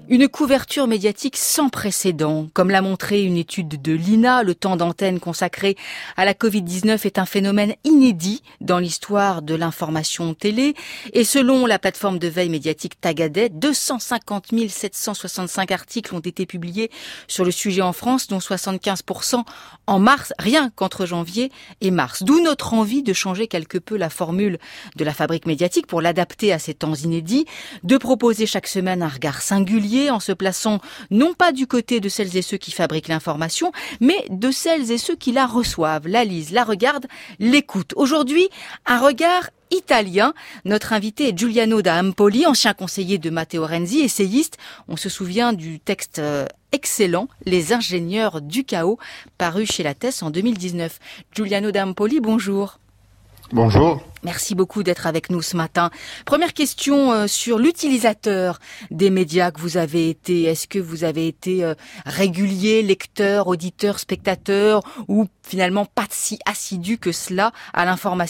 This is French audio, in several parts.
Une couverture médiatique sans précédent. Comme l'a montré une étude de l'INA, le temps d'antenne consacré à la Covid-19 est un phénomène inédit dans l'histoire de l'information télé. Et selon la plateforme de veille médiatique Tagadet, 250 765 articles ont été publiés sur le sujet en France, dont 75% en mars, rien qu'entre janvier et mars. D'où notre envie de changer quelque peu la formule de la fabrique médiatique pour l'adapter à ces temps inédits, de proposer chaque semaine un regard singulier en se plaçant non pas du côté de celles et ceux qui fabriquent l'information, mais de celles et ceux qui la reçoivent, la lisent, la regardent, l'écoutent. Aujourd'hui, un regard italien. Notre invité est Giuliano da Empoli, ancien conseiller de Matteo Renzi, essayiste. On se souvient du texte excellent, Les ingénieurs du chaos, paru chez Lattès en 2019. Giuliano da Empoli, bonjour. Bonjour. Merci beaucoup d'être avec nous ce matin. Première question sur l'utilisateur des médias que vous avez été. Est-ce que vous avez été régulier, lecteur, auditeur, spectateur ou finalement pas si assidu que cela à l'information ?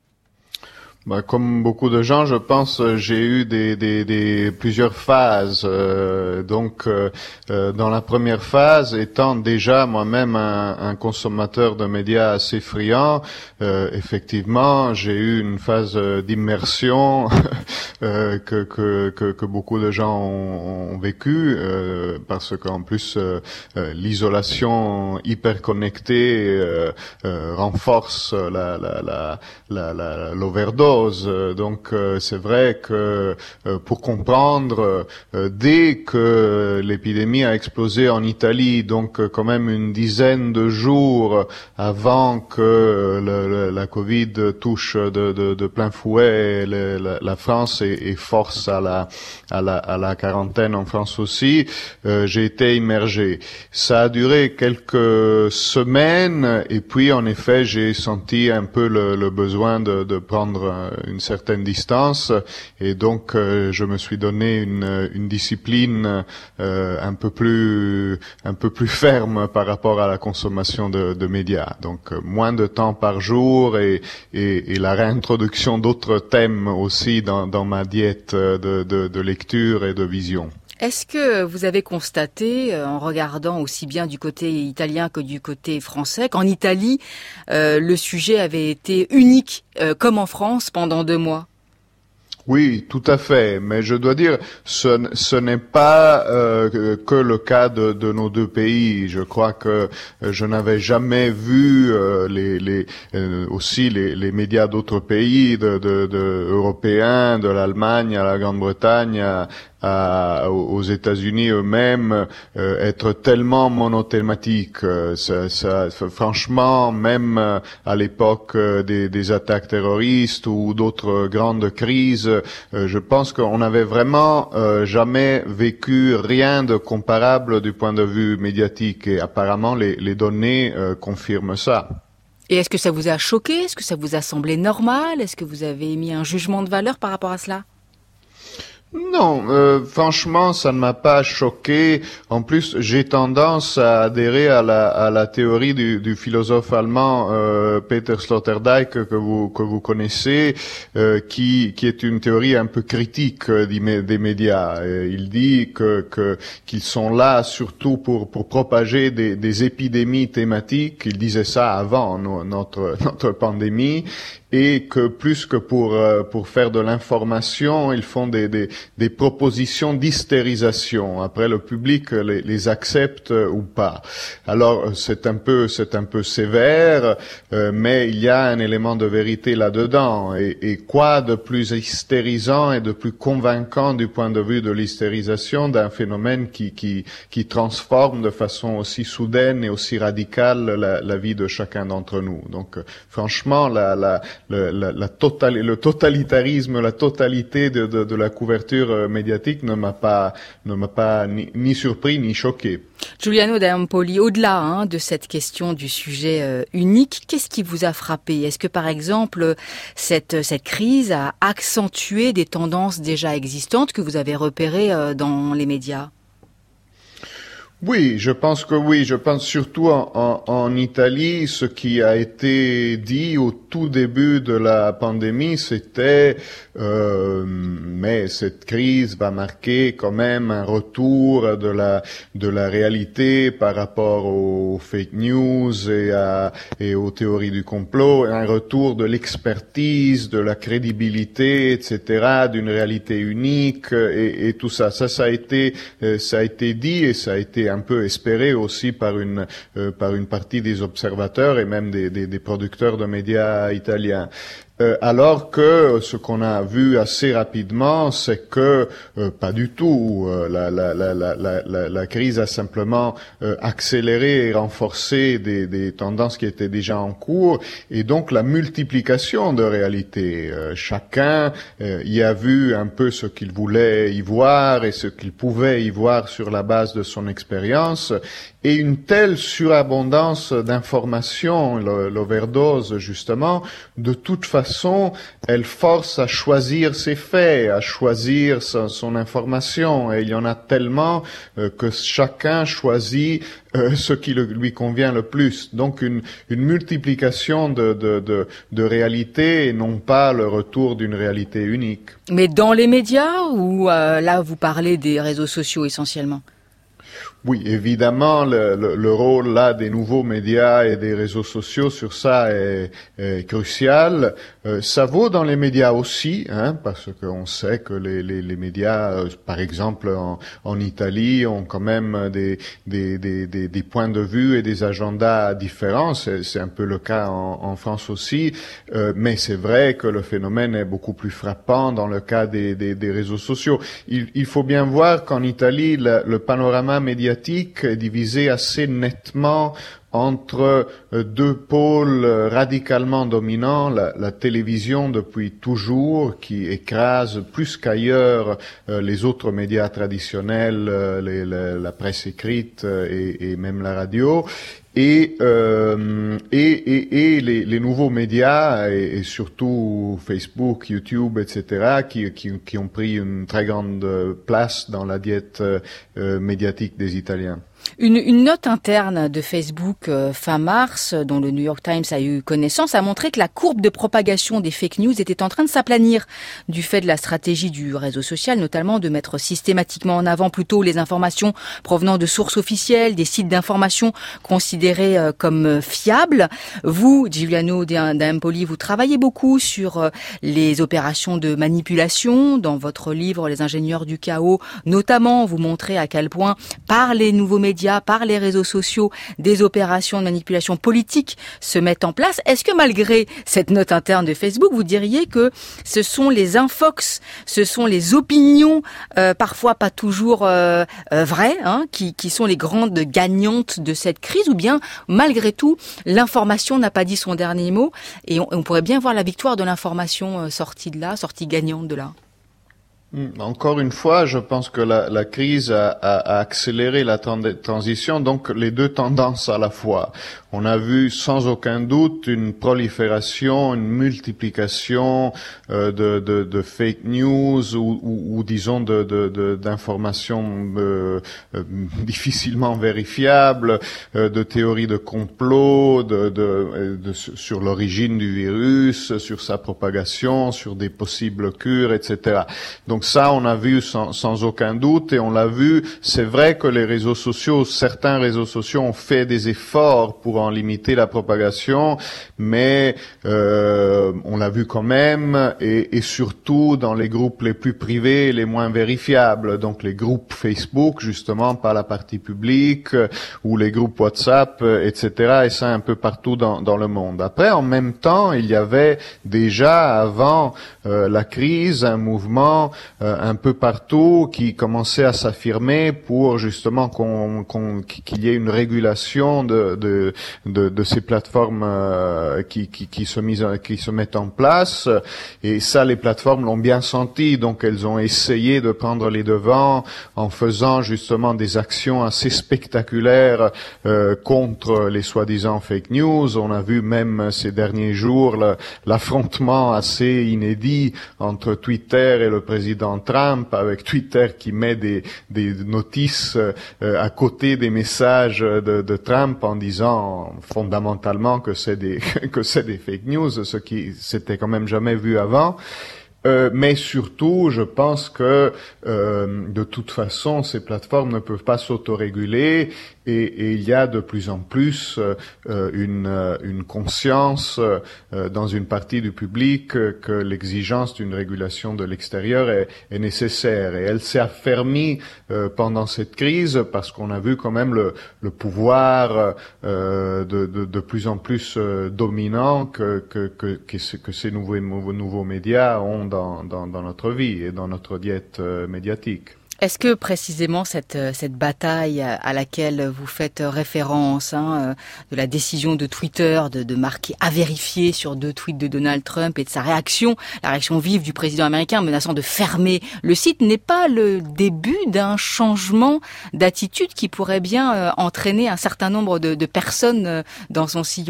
Comme beaucoup de gens, je pense, j'ai eu plusieurs phases. Dans la première phase, étant déjà moi-même un consommateur de médias assez friand, effectivement, j'ai eu une phase d'immersion que beaucoup de gens ont vécu, parce qu'en plus l'isolation hyper connectée renforce l'overdose. Donc c'est vrai que pour comprendre, dès que l'épidémie a explosé en Italie, donc quand même une dizaine de jours avant que la Covid touche de plein fouet la France et force à la quarantaine en France aussi, j'ai été immergé. Ça a duré quelques semaines et puis en effet j'ai senti un peu le besoin de prendre une certaine distance et donc je me suis donné une discipline un peu plus ferme par rapport à la consommation de médias. Donc moins de temps par jour et la réintroduction d'autres thèmes aussi dans ma diète de lecture et de vision. Est-ce que vous avez constaté, en regardant aussi bien du côté italien que du côté français, qu'en Italie, le sujet avait été unique, comme en France, pendant 2 mois ? Oui, tout à fait. Mais je dois dire, ce n'est pas que le cas de nos deux pays. Je crois que je n'avais jamais vu aussi les médias d'autres pays, européens, de l'Allemagne à la Grande-Bretagne, aux États-Unis eux-mêmes, être tellement monothématique. Franchement, même à l'époque des attaques terroristes ou d'autres grandes crises, je pense qu'on n'avait vraiment jamais vécu rien de comparable du point de vue médiatique et apparemment les données confirment ça. Et est-ce que ça vous a choqué ? Est-ce que ça vous a semblé normal ? Est-ce que vous avez émis un jugement de valeur par rapport à cela ? Non, franchement, ça ne m'a pas choqué. En plus, j'ai tendance à adhérer à la théorie du philosophe allemand Peter Sloterdijk que vous connaissez, qui est une théorie un peu critique des médias. Il dit qu'ils sont là surtout pour propager des épidémies thématiques. Il disait ça avant notre pandémie. Et que plus que pour faire de l'information, ils font des propositions d'hystérisation. Après, le public les accepte ou pas. Alors, c'est un peu sévère, mais il y a un élément de vérité là-dedans. Et quoi de plus hystérisant et de plus convaincant du point de vue de l'hystérisation d'un phénomène qui transforme de façon aussi soudaine et aussi radicale la vie de chacun d'entre nous. Donc, franchement, le totalitarisme, la totalité de la couverture médiatique ne m'a pas ni surpris ni choqué. Giuliano da Empoli, au-delà de cette question du sujet unique, qu'est-ce qui vous a frappé ? Est-ce que par exemple cette crise a accentué des tendances déjà existantes que vous avez repérées dans les médias ? Oui, je pense que oui. Je pense surtout en Italie, ce qui a été dit au tout début de la pandémie, c'était mais cette crise va marquer quand même un retour de la réalité par rapport aux fake news et aux théories du complot, un retour de l'expertise, de la crédibilité, etc., d'une réalité unique et tout ça. Ça a été dit et ça a été un peu espéré aussi par une partie des observateurs et même des producteurs de médias italiens. Alors que ce qu'on a vu assez rapidement, c'est que pas du tout. La crise a simplement accéléré et renforcé des tendances qui étaient déjà en cours, et donc la multiplication de réalités. Chacun y a vu un peu ce qu'il voulait y voir et ce qu'il pouvait y voir sur la base de son expérience. Et une telle surabondance d'informations, l'overdose justement, de toute façon, elle force à choisir ses faits, à choisir son information. Et il y en a tellement que chacun choisit ce qui lui convient le plus. Donc une multiplication de réalités et non pas le retour d'une réalité unique. Mais dans les médias ou là vous parlez des réseaux sociaux essentiellement? Oui, évidemment, le rôle là des nouveaux médias et des réseaux sociaux sur ça est crucial. Ça vaut dans les médias aussi, parce qu'on sait que les médias, par exemple en Italie, ont quand même des points de vue et des agendas différents. C'est un peu le cas en France aussi, mais c'est vrai que le phénomène est beaucoup plus frappant dans le cas des réseaux sociaux. Il faut bien voir qu'en Italie, le panorama médiatique est divisé assez nettement entre deux pôles radicalement dominants, la télévision depuis toujours, qui écrase plus qu'ailleurs les autres médias traditionnels, la presse écrite et même la radio, et les nouveaux médias et surtout Facebook, YouTube, etc., qui ont pris une très grande place dans la diète médiatique des Italiens. Une note interne de Facebook fin mars, dont le New York Times a eu connaissance, a montré que la courbe de propagation des fake news était en train de s'aplanir du fait de la stratégie du réseau social, notamment de mettre systématiquement en avant plutôt les informations provenant de sources officielles, des sites d'information considérés comme fiables. Vous, Giuliano D'Empoli, vous travaillez beaucoup sur les opérations de manipulation. Dans votre livre Les ingénieurs du chaos, notamment, vous montrez à quel point, par les nouveaux médias, par les réseaux sociaux, des opérations de manipulation politique se mettent en place. Est-ce que malgré cette note interne de Facebook, vous diriez que ce sont les infox, ce sont les opinions, parfois pas toujours vraies, qui sont les grandes gagnantes de cette crise, ou bien malgré tout, l'information n'a pas dit son dernier mot et on pourrait bien voir la victoire de l'information sortie de là, sortie gagnante de là? Encore une fois, je pense que la crise a accéléré la transition, donc les deux tendances à la fois. On a vu sans aucun doute une prolifération, une multiplication de fake news ou disons d'informations difficilement vérifiables, de théories de complot, sur l'origine du virus, sur sa propagation, sur des possibles cures, etc. Donc ça, on a vu sans aucun doute, et on l'a vu, c'est vrai que les réseaux sociaux, certains réseaux sociaux ont fait des efforts pour en limiter la propagation, mais on l'a vu quand même, et surtout dans les groupes les plus privés, les moins vérifiables, donc les groupes Facebook, justement, pas la partie publique, ou les groupes WhatsApp, etc., et ça un peu partout dans le monde. Après, en même temps, il y avait déjà, avant la crise, un mouvement un peu partout qui commençait à s'affirmer pour justement qu'il y ait une régulation de ces plateformes qui se mettent en place, et ça les plateformes l'ont bien senti, donc elles ont essayé de prendre les devants en faisant justement des actions assez spectaculaires contre les soi-disant fake news. On a vu même ces derniers jours l'affrontement assez inédit entre Twitter et le président président Trump, avec Twitter qui met des notices à côté des messages de Trump en disant fondamentalement que c'est des fake news, ce qui s'était quand même jamais vu avant. Mais surtout, je pense que de toute façon, ces plateformes ne peuvent pas s'autoréguler et il y a de plus en plus une conscience dans une partie du public que l'exigence d'une régulation de l'extérieur est nécessaire. Et elle s'est affermie pendant cette crise parce qu'on a vu quand même le pouvoir de plus en plus dominant que ces nouveaux médias ont dans notre vie et dans notre diète médiatique. Est-ce que précisément cette bataille à laquelle vous faites référence, de la décision de Twitter de marquer à vérifier sur 2 tweets de Donald Trump et de sa réaction, la réaction vive du président américain menaçant de fermer le site, n'est pas le début d'un changement d'attitude qui pourrait bien entraîner un certain nombre de personnes dans son sillon ?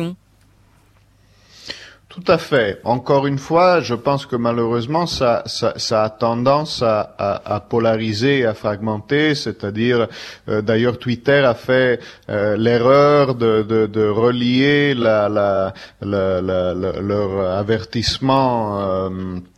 Tout à fait. Encore une fois, je pense que malheureusement, ça a tendance à polariser et à fragmenter. C'est-à-dire, d'ailleurs, Twitter a fait l'erreur de relier leur avertissement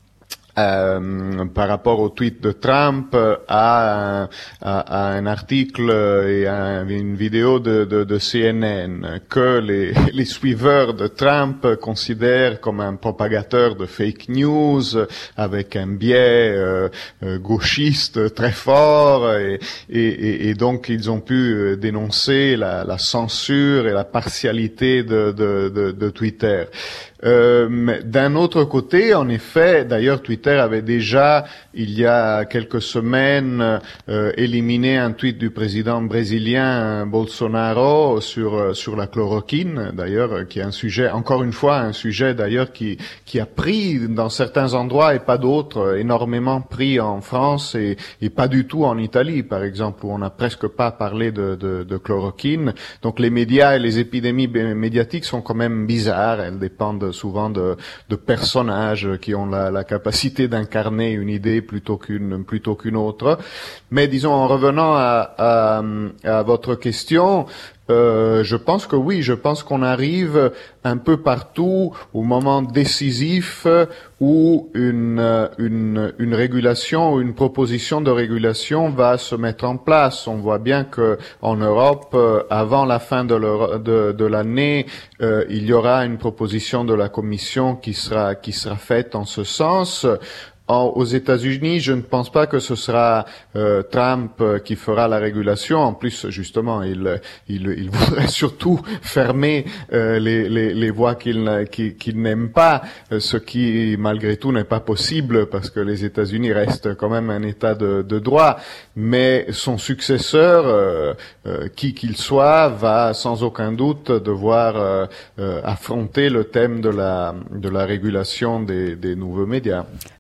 par rapport au tweet de Trump à un article et à une vidéo de CNN que les suiveurs de Trump considèrent comme un propagateur de fake news avec un biais gauchiste très fort et donc ils ont pu dénoncer la censure et la partialité de Twitter. Mais d'un autre côté, en effet, d'ailleurs Twitter avait déjà, il y a quelques semaines, éliminé un tweet du président brésilien Bolsonaro sur la chloroquine, d'ailleurs, qui est un sujet, encore une fois, un sujet d'ailleurs qui a pris dans certains endroits et pas d'autres, énormément pris en France et pas du tout en Italie, par exemple, où on n'a presque pas parlé de chloroquine. Donc les médias et les épidémies médiatiques sont quand même bizarres, elles dépendent souvent de personnages qui ont la capacité d'incarner une idée plutôt qu'une autre. Mais disons, en revenant à votre question, je pense que oui, je pense qu'on arrive un peu partout au moment décisif où une régulation ou une proposition de régulation va se mettre en place. On voit bien que en Europe, avant la fin de l'année, il y aura une proposition de la Commission qui sera faite en ce sens. Aux États-Unis, je ne pense pas que ce sera Trump qui fera la régulation. En plus, justement, il voudrait surtout fermer les voies qu'il n'aime pas, ce qui, malgré tout, n'est pas possible parce que les États-Unis restent quand même un État de droit. Mais son successeur, qui qu'il soit, va sans aucun doute devoir affronter le thème de la régulation des nouveaux médias.